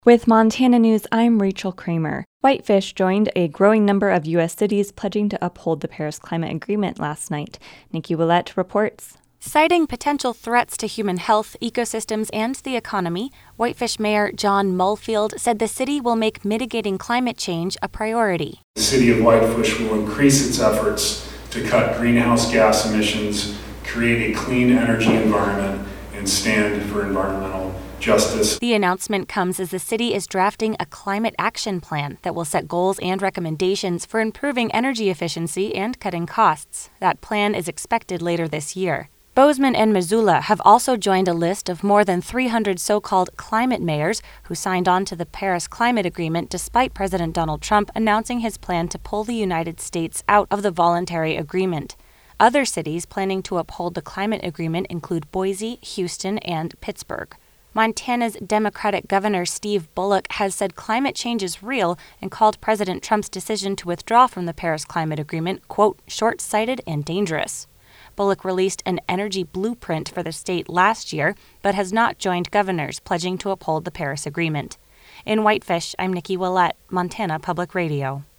With Montana News, I'm Rachel Kramer. Whitefish joined a growing number of U.S. cities pledging to uphold the Paris Climate Agreement last night. Nikki Willett reports. Citing potential threats to human health, ecosystems, and the economy, Whitefish Mayor John Mullfield said the city will make mitigating climate change a priority. The city of Whitefish will increase its efforts to cut greenhouse gas emissions, create a clean energy environment, and stand for environmental justice. The announcement comes as the city is drafting a climate action plan that will set goals and recommendations for improving energy efficiency and cutting costs. That plan is expected later this year. Bozeman and Missoula have also joined a list of more than 300 so-called climate mayors who signed on to the Paris Climate Agreement despite President Donald Trump announcing his plan to pull the United States out of the voluntary agreement. Other cities planning to uphold the climate agreement include Boise, Houston, and Pittsburgh. Montana's Democratic Governor Steve Bullock has said climate change is real and called President Trump's decision to withdraw from the Paris Climate Agreement, quote, short-sighted and dangerous. Bullock released an energy blueprint for the state last year, but has not joined governors pledging to uphold the Paris Agreement. In Whitefish, I'm Nikki Willett, Montana Public Radio.